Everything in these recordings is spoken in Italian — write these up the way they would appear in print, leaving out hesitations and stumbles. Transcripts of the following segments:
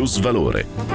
Plusvalore.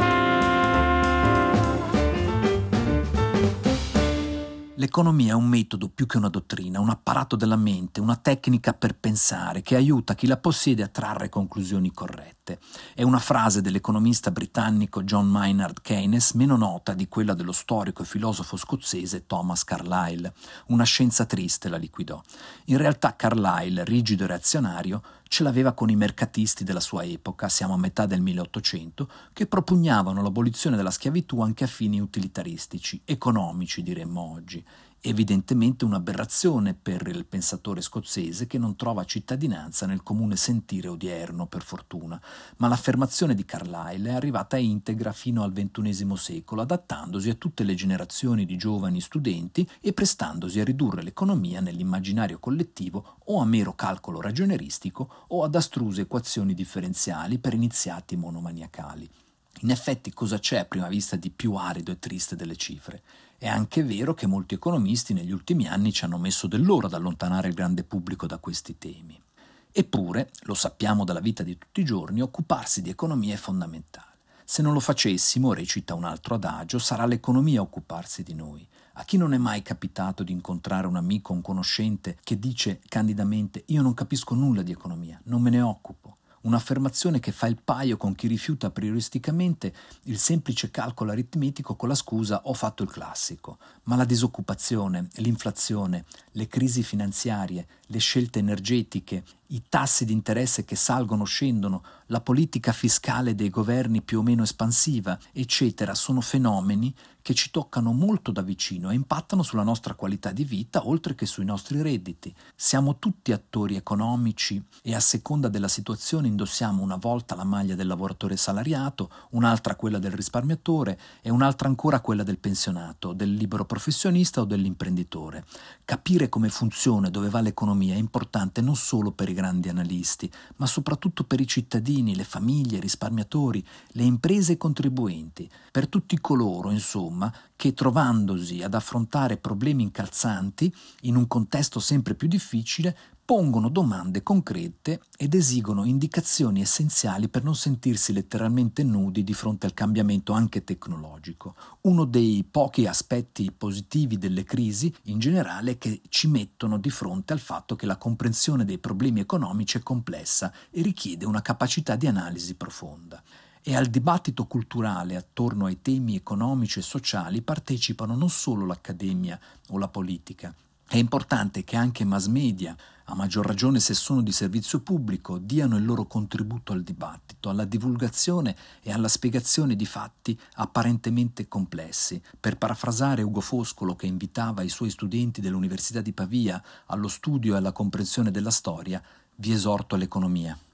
L'economia è un metodo più che una dottrina, un apparato della mente, una tecnica per pensare che aiuta chi la possiede a trarre conclusioni corrette. È una frase dell'economista britannico John Maynard Keynes, meno nota di quella dello storico e filosofo scozzese Thomas Carlyle. Una scienza triste la liquidò. In realtà Carlyle, rigido e reazionario, ce l'aveva con i mercatisti della sua epoca, siamo a metà del 1800, che propugnavano l'abolizione della schiavitù anche a fini utilitaristici, economici diremmo oggi. Evidentemente un'aberrazione per il pensatore scozzese che non trova cittadinanza nel comune sentire odierno, per fortuna, ma l'affermazione di Carlyle è arrivata integra fino al XXI secolo, adattandosi a tutte le generazioni di giovani studenti e prestandosi a ridurre l'economia nell'immaginario collettivo o a mero calcolo ragionieristico o ad astruse equazioni differenziali per iniziati monomaniacali. In effetti cosa c'è a prima vista di più arido e triste delle cifre? È anche vero che molti economisti negli ultimi anni ci hanno messo del loro ad allontanare il grande pubblico da questi temi. Eppure, lo sappiamo dalla vita di tutti i giorni, occuparsi di economia è fondamentale. Se non lo facessimo, recita un altro adagio, sarà l'economia a occuparsi di noi. A chi non è mai capitato di incontrare un amico o un conoscente che dice candidamente «Io non capisco nulla di economia, non me ne occupo». Un'affermazione che fa il paio con chi rifiuta aprioristicamente il semplice calcolo aritmetico con la scusa «ho fatto il classico». Ma la disoccupazione, l'inflazione, le crisi finanziarie, le scelte energetiche, i tassi di interesse che salgono o scendono, la politica fiscale dei governi più o meno espansiva, eccetera, sono fenomeni che ci toccano molto da vicino e impattano sulla nostra qualità di vita oltre che sui nostri redditi. Siamo tutti attori economici e a seconda della situazione indossiamo una volta la maglia del lavoratore salariato, un'altra quella del risparmiatore e un'altra ancora quella del pensionato, del libero professionista o dell'imprenditore. Capire come funziona e dove va l'economia è importante non solo per i grandi analisti, ma soprattutto per i cittadini, le famiglie, i risparmiatori, le imprese e i contribuenti, per tutti coloro, insomma, che trovandosi ad affrontare problemi incalzanti in un contesto sempre più difficile, pongono domande concrete ed esigono indicazioni essenziali per non sentirsi letteralmente nudi di fronte al cambiamento anche tecnologico. Uno dei pochi aspetti positivi delle crisi in generale è che ci mettono di fronte al fatto che la comprensione dei problemi economici è complessa e richiede una capacità di analisi profonda. E al dibattito culturale attorno ai temi economici e sociali partecipano non solo l'accademia o la politica. È importante che anche mass media, a maggior ragione se sono di servizio pubblico, diano il loro contributo al dibattito, alla divulgazione e alla spiegazione di fatti apparentemente complessi. Per parafrasare Ugo Foscolo, che invitava i suoi studenti dell'Università di Pavia allo studio e alla comprensione della storia, vi esorto all'economia.